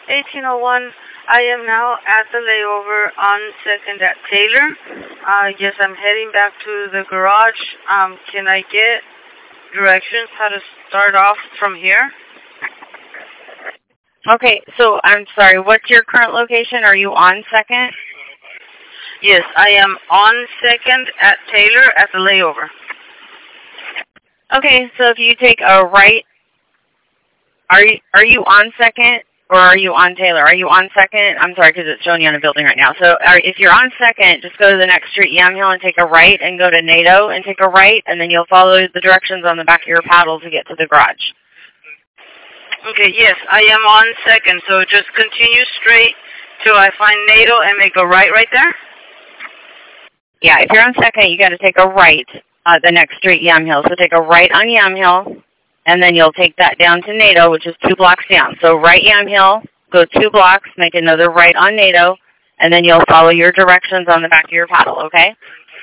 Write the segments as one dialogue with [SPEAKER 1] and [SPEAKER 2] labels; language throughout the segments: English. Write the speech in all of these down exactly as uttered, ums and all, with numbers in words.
[SPEAKER 1] eighteen oh one. I am now at the layover on second at Taylor. Uh, yes, I'm heading back to the garage. Um, can I get directions how to start off from here?
[SPEAKER 2] Okay, so I'm sorry, what's your current location? Are you on second?
[SPEAKER 1] Yes, I am on second at Taylor at the layover.
[SPEAKER 2] Okay, so if you take a right, are you, are you on second? Or are you on Taylor? Are you on second? I'm sorry, because it's showing you on a building right now. So are, if you're on second, just go to the next street, Yamhill, and take a right, and go to NATO, and take a right, and then you'll follow the directions on the back of your paddle to get to the garage.
[SPEAKER 1] Okay, yes, I am on second, so just continue straight till I find NATO and make a right right there?
[SPEAKER 2] Yeah, if you're on second, you got to take a right, uh, the next street, Yamhill. So take a right on Yamhill. And then you'll take that down to NATO, which is two blocks down. So right Yamhill, go two blocks, make another right on NATO, and then you'll follow your directions on the back of your paddle, okay?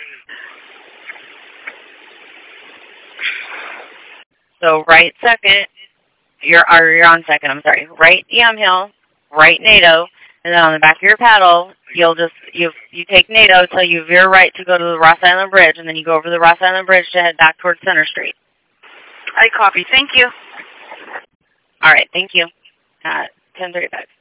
[SPEAKER 2] So right second, you're, or you're on second, I'm sorry. Right Yamhill, right NATO, and then on the back of your paddle, you'll just, you you take NATO till you veer right to go to the Ross Island Bridge, and then you go over the Ross Island Bridge to head back towards Center Street.
[SPEAKER 1] I copy. Thank you.
[SPEAKER 2] All right. Thank you. Uh, ten thirty-five.